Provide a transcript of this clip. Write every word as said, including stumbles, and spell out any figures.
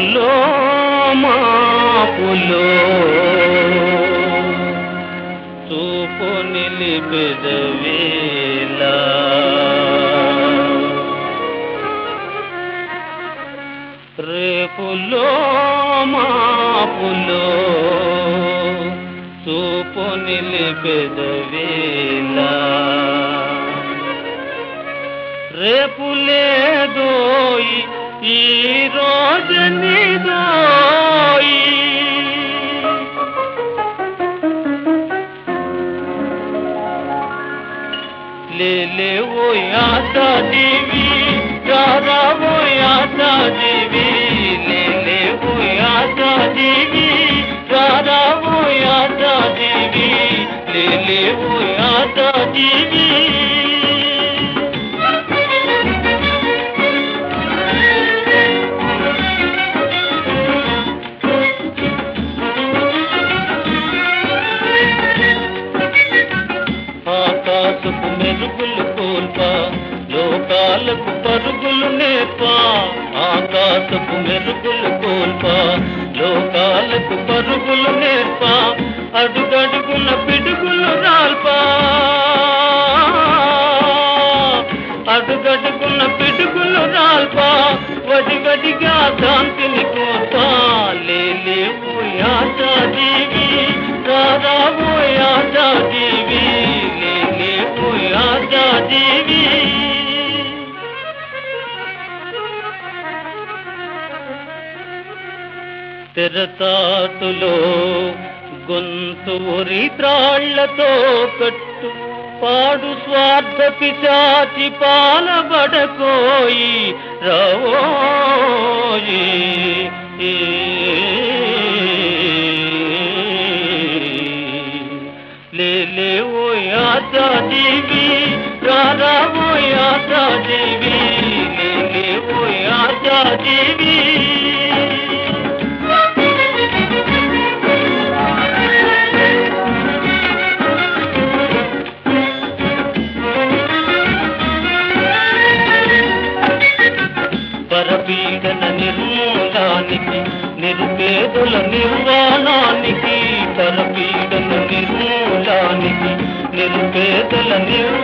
రేపులో మాపులో చూపు నిలిపెదవేలా రేపులో మాపులో చూపు నిలిపెదవేలా రేపు లేదోయి ఈ రోజనిదోయి లేలే ఓ ఆశా జీవి రారా ఓ ఆశా జీవి లేలే ఓ ఆశా జీవి రారా ఓ ఆశా జీవి లేలే ఓ ఆశా జీవి ఆకాశపు మెరుగులు కోల్పా లోకాలకు పరుగులు నేర్పా ఆకాశపు మెరుగులు కోల్పా లోకాలకు పరుగులు నేర్పా అడుగడుగున పిడుగులు రాల్పా అడుగడుగున పిడుగులు రాల్పా వడి వడిగా శాంతిని కోల్పా లేలే ఓ ఆశా జీవి రారా ఓ ఆశా జీవి లేలే ఓ ఆశా జీవి తెరచాటులో గొంతు ఉరి త్రాళ్లతో కట్టు పాడు స్వార్థ పిశాచి పాలబడకోయి రావోయి లేలే ఓ ఆశా జీవి రారా ఓ ఆశా జీవి లేలే ఓ ఆశా జీవి పరపీడన నిర్మూలానికి నిరుపేదల నిర్వాణానికి పరపీడన నిర్మూలానికి నిరుపేదల నిర్వా